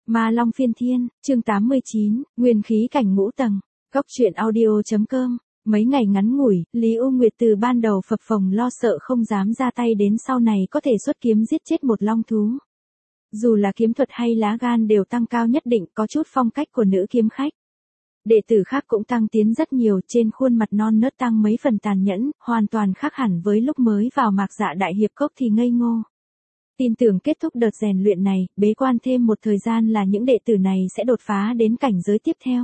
Ma Long Phiên Thiên, chương 89, Nguyên khí cảnh ngũ tầng. Góc truyện audio.com. Mấy ngày ngắn ngủi, Lý U Nguyệt từ ban đầu phập phồng lo sợ không dám ra tay đến sau này có thể xuất kiếm giết chết một long thú. Dù là kiếm thuật hay lá gan đều tăng cao nhất định, có chút phong cách của nữ kiếm khách. Đệ tử khác cũng tăng tiến rất nhiều, trên khuôn mặt non nớt tăng mấy phần tàn nhẫn, hoàn toàn khác hẳn với lúc mới vào Mạc Dạ Đại Hiệp Cốc thì ngây ngô. Tin tưởng kết thúc đợt rèn luyện này, bế quan thêm một thời gian là những đệ tử này sẽ đột phá đến cảnh giới tiếp theo.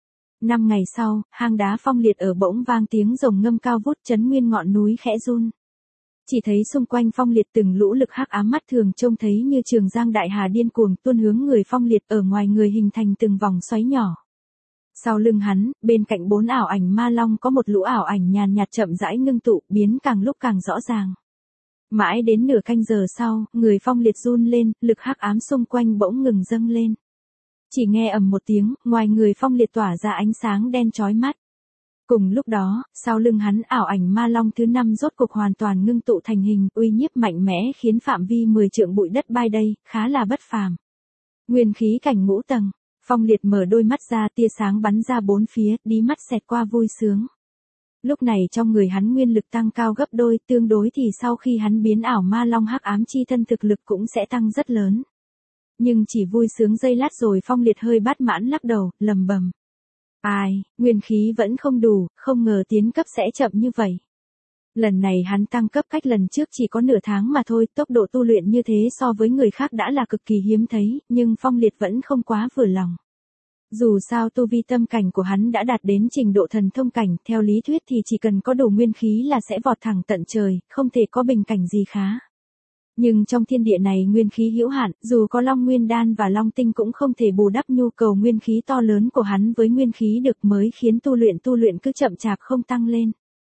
5 ngày sau, hang đá Phong Liệt ở bỗng vang tiếng rồng ngâm cao vút, chấn nguyên ngọn núi khẽ run. Chỉ thấy xung quanh Phong Liệt từng lũ lực hắc ám mắt thường trông thấy như trường giang đại hà điên cuồng tuôn hướng người Phong Liệt, ở ngoài người hình thành từng vòng xoáy nhỏ. Sau lưng hắn, bên cạnh 4 ảo ảnh ma long có một lũ ảo ảnh nhàn nhạt chậm rãi ngưng tụ, biến càng lúc càng rõ ràng. Mãi đến nửa canh giờ sau, người Phong Liệt run lên, lực hắc ám xung quanh bỗng ngừng dâng lên. Chỉ nghe ầm một tiếng, ngoài người Phong Liệt tỏa ra ánh sáng đen chói mắt. Cùng lúc đó, sau lưng hắn ảo ảnh ma long thứ 5 rốt cục hoàn toàn ngưng tụ thành hình, uy nhiếp mạnh mẽ khiến phạm vi 10 trượng bụi đất bay đây, khá là bất phàm. Nguyên khí cảnh ngũ tầng, Phong Liệt mở đôi mắt ra, tia sáng bắn ra bốn phía, đí mắt xẹt qua vui sướng. Lúc này trong người hắn nguyên lực tăng cao gấp đôi, tương đối thì sau khi hắn biến ảo ma long hắc ám chi thân thực lực cũng sẽ tăng rất lớn. Nhưng chỉ vui sướng giây lát rồi Phong Liệt hơi bát mãn lắc đầu, lầm bầm. Ai, nguyên khí vẫn không đủ, không ngờ tiến cấp sẽ chậm như vậy. Lần này hắn tăng cấp cách lần trước chỉ có nửa tháng mà thôi, tốc độ tu luyện như thế so với người khác đã là cực kỳ hiếm thấy, nhưng Phong Liệt vẫn không quá vừa lòng. Dù sao tu vi tâm cảnh của hắn đã đạt đến trình độ thần thông cảnh, theo lý thuyết thì chỉ cần có đủ nguyên khí là sẽ vọt thẳng tận trời, không thể có bình cảnh gì khá. Nhưng trong thiên địa này nguyên khí hữu hạn, dù có Long Nguyên Đan và Long Tinh cũng không thể bù đắp nhu cầu nguyên khí to lớn của hắn với nguyên khí được, mới khiến tu luyện cứ chậm chạp không tăng lên.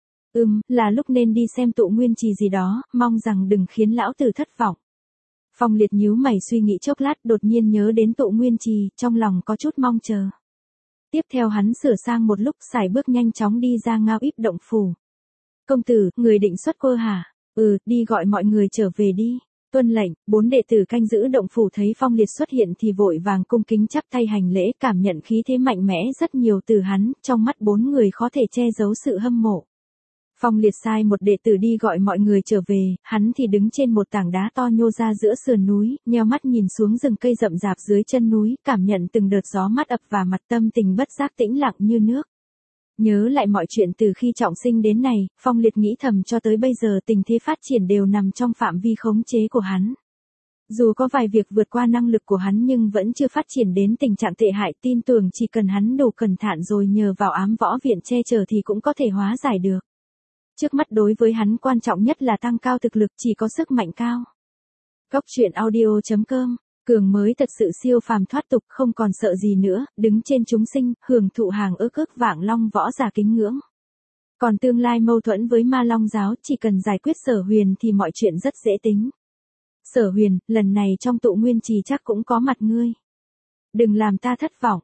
Là lúc nên đi xem tụ nguyên trì gì đó, mong rằng đừng khiến lão tử thất vọng. Phong Liệt nhíu mày suy nghĩ chốc lát, đột nhiên nhớ đến tụ nguyên trì, trong lòng có chút mong chờ. Tiếp theo hắn sửa sang một lúc, sải bước nhanh chóng đi ra Ngao Íp động phủ. Công tử, người định xuất cơ hả? Đi gọi mọi người trở về đi. Tuân lệnh. 4 đệ tử canh giữ động phủ thấy Phong Liệt xuất hiện thì vội vàng cung kính chắp tay hành lễ, cảm nhận khí thế mạnh mẽ rất nhiều từ hắn, trong mắt 4 người khó thể che giấu sự hâm mộ. Phong Liệt sai một đệ tử đi gọi mọi người trở về, hắn thì đứng trên một tảng đá to nhô ra giữa sườn núi, nheo mắt nhìn xuống rừng cây rậm rạp dưới chân núi, cảm nhận từng đợt gió mát ập vào mặt, tâm tình bất giác tĩnh lặng như nước. Nhớ lại mọi chuyện từ khi trọng sinh đến này, Phong Liệt nghĩ thầm cho tới bây giờ tình thế phát triển đều nằm trong phạm vi khống chế của hắn. Dù có vài việc vượt qua năng lực của hắn nhưng vẫn chưa phát triển đến tình trạng tệ hại, tin tưởng chỉ cần hắn đủ cẩn thận rồi nhờ vào ám võ viện che chở thì cũng có thể hóa giải được. Trước mắt đối với hắn quan trọng nhất là tăng cao thực lực, chỉ có sức mạnh cao. Góc truyện audio.com. Cường mới thật sự siêu phàm thoát tục, không còn sợ gì nữa, đứng trên chúng sinh, hưởng thụ hàng ức vạn long võ giả kính ngưỡng. Còn tương lai mâu thuẫn với ma long giáo, chỉ cần giải quyết Sở Huyền thì mọi chuyện rất dễ tính. Sở Huyền, lần này trong tụ nguyên trì chắc cũng có mặt ngươi. Đừng làm ta thất vọng.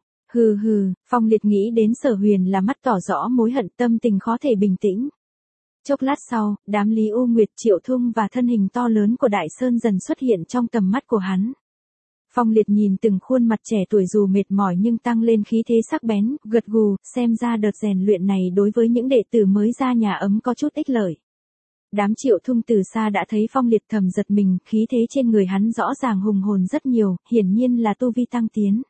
Phong Liệt nghĩ đến Sở Huyền là mắt tỏ rõ mối hận, tâm tình khó thể bình tĩnh. Chốc lát sau, đám Lý U Nguyệt, Triệu Thung và thân hình to lớn của Đại Sơn dần xuất hiện trong tầm mắt của hắn. Phong Liệt nhìn từng khuôn mặt trẻ tuổi dù mệt mỏi nhưng tăng lên khí thế sắc bén, gật gù, xem ra đợt rèn luyện này đối với những đệ tử mới ra nhà ấm có chút ích lợi. Đám Triệu Thung từ xa đã thấy Phong Liệt thầm giật mình, khí thế trên người hắn rõ ràng hùng hồn rất nhiều, hiển nhiên là tu vi tăng tiến.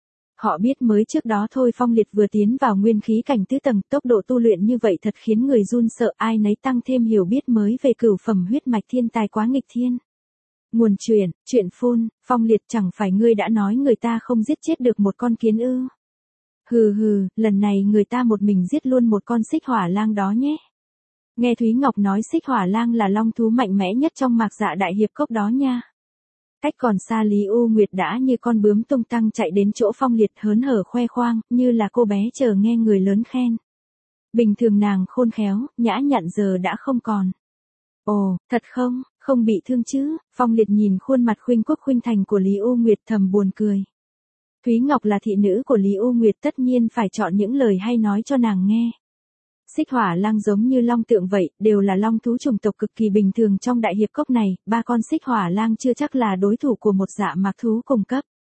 Họ biết mới trước đó thôi Phong Liệt vừa tiến vào nguyên khí cảnh tứ tầng, tốc độ tu luyện như vậy thật khiến người run sợ, ai nấy tăng thêm hiểu biết mới về cửu phẩm huyết mạch thiên tài quá nghịch thiên. Nguồn chuyện phun, Phong Liệt, chẳng phải ngươi đã nói người ta không giết chết được một con kiến ư? Lần này người ta một mình giết luôn một con xích hỏa lang đó nhé. Nghe Thúy Ngọc nói xích hỏa lang là long thú mạnh mẽ nhất trong Mạc Dạ Đại Hiệp Cốc đó nha. Cách còn xa Lý U Nguyệt đã như con bướm tung tăng chạy đến chỗ Phong Liệt, hớn hở khoe khoang, như là cô bé chờ nghe người lớn khen. Bình thường nàng khôn khéo, nhã nhặn giờ đã không còn. Ồ, thật không bị thương chứ? Phong Liệt nhìn khuôn mặt khuynh quốc khuynh thành của Lý U Nguyệt thầm buồn cười. Thúy Ngọc là thị nữ của Lý U Nguyệt, tất nhiên phải chọn những lời hay nói cho nàng nghe. Xích hỏa lang giống như long tượng vậy, đều là long thú chủng tộc cực kỳ bình thường trong Đại Hiệp Cốc này, 3 con xích hỏa lang chưa chắc là đối thủ của một dạ mạc thú cùng cấp.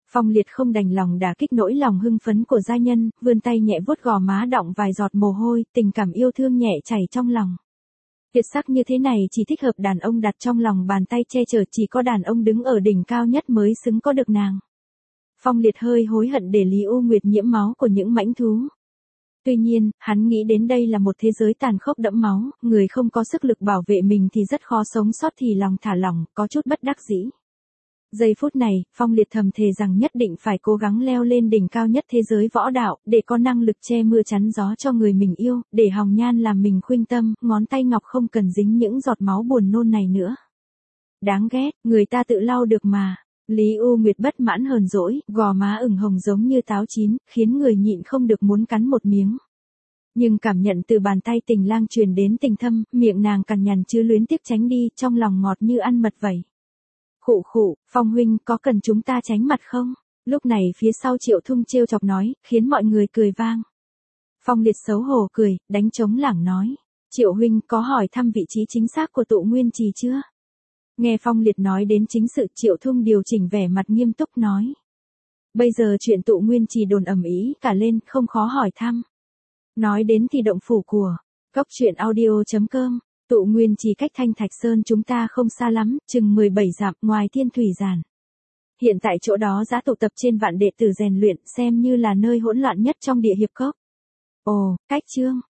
Phong Liệt không đành lòng đả kích nỗi lòng hưng phấn của gia nhân, vươn tay nhẹ vuốt gò má đọng vài giọt mồ hôi, tình cảm yêu thương nhẹ chảy trong lòng. Kiệt sắc như thế này chỉ thích hợp đàn ông đặt trong lòng bàn tay che chở, chỉ có đàn ông đứng ở đỉnh cao nhất mới xứng có được nàng. Phong Liệt hơi hối hận để Lý U Nguyệt nhiễm máu của những mãnh thú. Tuy nhiên, hắn nghĩ đến đây là một thế giới tàn khốc đẫm máu, người không có sức lực bảo vệ mình thì rất khó sống sót, thì lòng thả lỏng, có chút bất đắc dĩ. Giây phút này, Phong Liệt thầm thề rằng nhất định phải cố gắng leo lên đỉnh cao nhất thế giới võ đạo, để có năng lực che mưa chắn gió cho người mình yêu, để Hồng Nhan làm mình khuynh tâm, ngón tay ngọc không cần dính những giọt máu buồn nôn này nữa. Đáng ghét, người ta tự lau được mà. Lý U Nguyệt bất mãn hờn dỗi, gò má ửng hồng giống như táo chín, khiến người nhịn không được muốn cắn một miếng. Nhưng cảm nhận từ bàn tay Tình Lang truyền đến tình thâm, miệng nàng cằn nhằn chứ luyến tiếc tránh đi, trong lòng ngọt như ăn mật vậy. Khụ khụ, Phong huynh có cần chúng ta tránh mặt không? Lúc này phía sau Triệu Thung trêu chọc nói, khiến mọi người cười vang. Phong Liệt xấu hổ cười, đánh trống lảng nói. Triệu huynh có hỏi thăm vị trí chính xác của tụ nguyên trì chưa? Nghe Phong Liệt nói đến chính sự, Triệu Thung điều chỉnh vẻ mặt nghiêm túc nói. Bây giờ chuyện tụ nguyên trì đồn ầm ĩ cả lên, không khó hỏi thăm. Nói đến thì động phủ của Cốc Truyện Audio.com, tụ nguyên trì cách Thanh Thạch Sơn chúng ta không xa lắm, chừng 17 dặm ngoài Thiên Thủy Giản. Hiện tại chỗ đó đã tụ tập trên vạn đệ tử rèn luyện, xem như là nơi hỗn loạn nhất trong địa hiệp cốc. Ồ, cách chương.